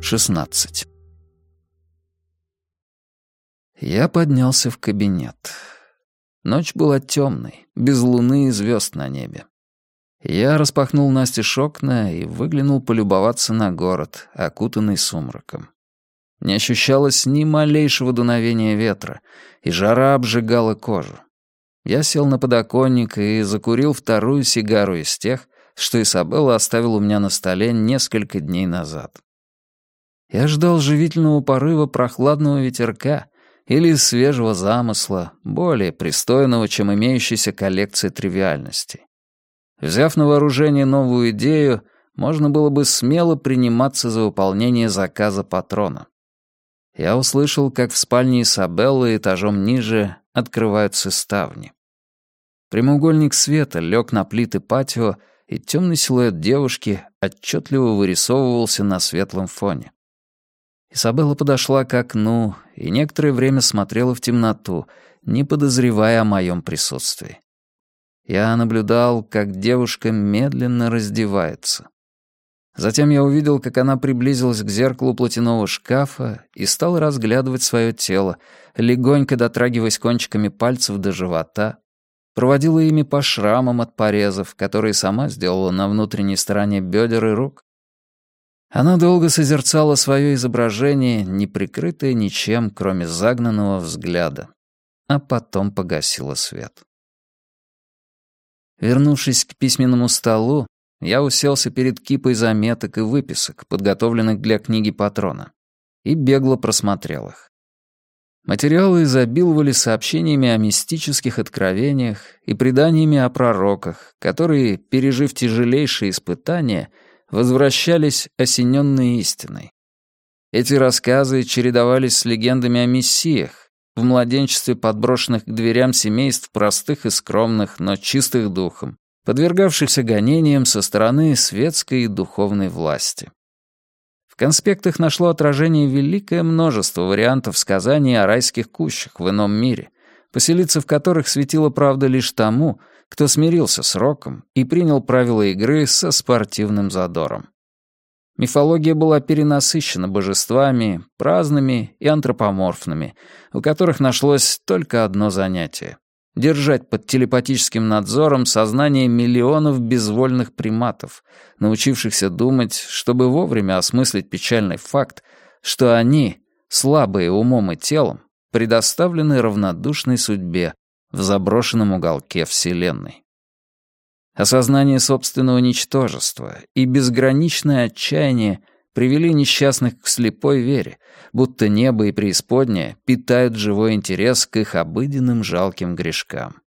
16. Я поднялся в кабинет. Ночь была темной, без луны и звезд на небе. Я распахнул настежь окна и выглянул полюбоваться на город, окутанный сумраком. Не ощущалось ни малейшего дуновения ветра, и жара обжигала кожу. Я сел на подоконник и закурил вторую сигару из тех, что Изабелла оставила у меня на столе несколько дней назад. Я ждал живительного порыва прохладного ветерка или свежего замысла, более пристойного, чем имеющаяся коллекция тривиальностей. Взяв на вооружение новую идею, можно было бы смело приниматься за выполнение заказа патрона. Я услышал, как в спальне Изабеллы этажом ниже открываются ставни. Прямоугольник света лег на плиты патио, и темный силуэт девушки отчетливо вырисовывался на светлом фоне. Изабелла подошла к окну и некоторое время смотрела в темноту, не подозревая о моем присутствии. Я наблюдал, как девушка медленно раздевается. Затем я увидел, как она приблизилась к зеркалу платяного шкафа и стала разглядывать свое тело, легонько дотрагиваясь кончиками пальцев до живота, проводила ими по шрамам от порезов, которые сама сделала на внутренней стороне бедер и рук. Она долго созерцала свое изображение, не прикрытое ничем, кроме загнанного взгляда, а потом погасила свет. Вернувшись к письменному столу, я уселся перед кипой заметок и выписок, подготовленных для книги патрона, и бегло просмотрел их. Материалы изобиловали сообщениями о мистических откровениях и преданиями о пророках, которые, пережив тяжелейшие испытания, возвращались осененные истиной. Эти рассказы чередовались с легендами о мессиях, в младенчестве подброшенных к дверям семейств простых и скромных, но чистых духом, подвергавшихся гонениям со стороны светской и духовной власти. В конспектах нашло отражение великое множество вариантов сказаний о райских кущах в ином мире, поселиться в которых светила правда лишь тому, кто смирился с роком и принял правила игры со спортивным задором. Мифология была перенасыщена божествами, праздными и антропоморфными, у которых нашлось только одно занятие — держать под телепатическим надзором сознание миллионов безвольных приматов, научившихся думать, чтобы вовремя осмыслить печальный факт, что они, слабые умом и телом, предоставлены равнодушной судьбе в заброшенном уголке Вселенной. Осознание собственного ничтожества и безграничное отчаяние привели несчастных к слепой вере, будто небо и преисподняя питают живой интерес к их обыденным жалким грешкам.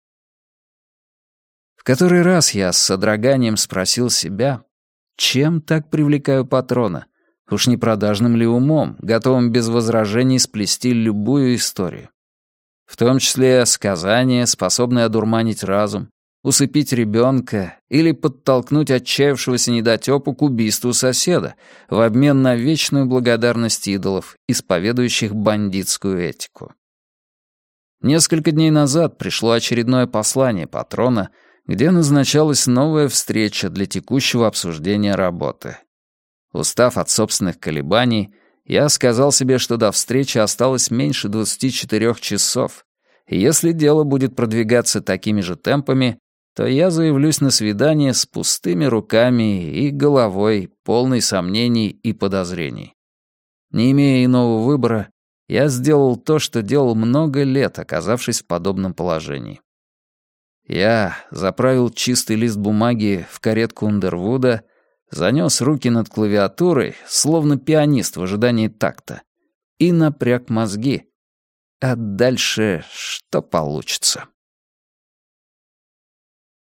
В который раз я с содроганием спросил себя, чем так привлекаю патрона, уж не продажным ли умом, готовым без возражений сплести любую историю. В том числе сказания, способные одурманить разум, усыпить ребенка или подтолкнуть отчаявшегося недотёпу к убийству соседа в обмен на вечную благодарность идолов, исповедующих бандитскую этику. Несколько дней назад пришло очередное послание патрона, где назначалась новая встреча для текущего обсуждения работы. Устав от собственных колебаний, я сказал себе, что до встречи осталось меньше 24 часов, и если дело будет продвигаться такими же темпами, то я заявлюсь на свидание с пустыми руками и головой, полной сомнений и подозрений. Не имея иного выбора, я сделал то, что делал много лет, оказавшись в подобном положении. Я заправил чистый лист бумаги в каретку Ундервуда, занёс руки над клавиатурой, словно пианист в ожидании такта, и напряг мозги. А дальше что получится?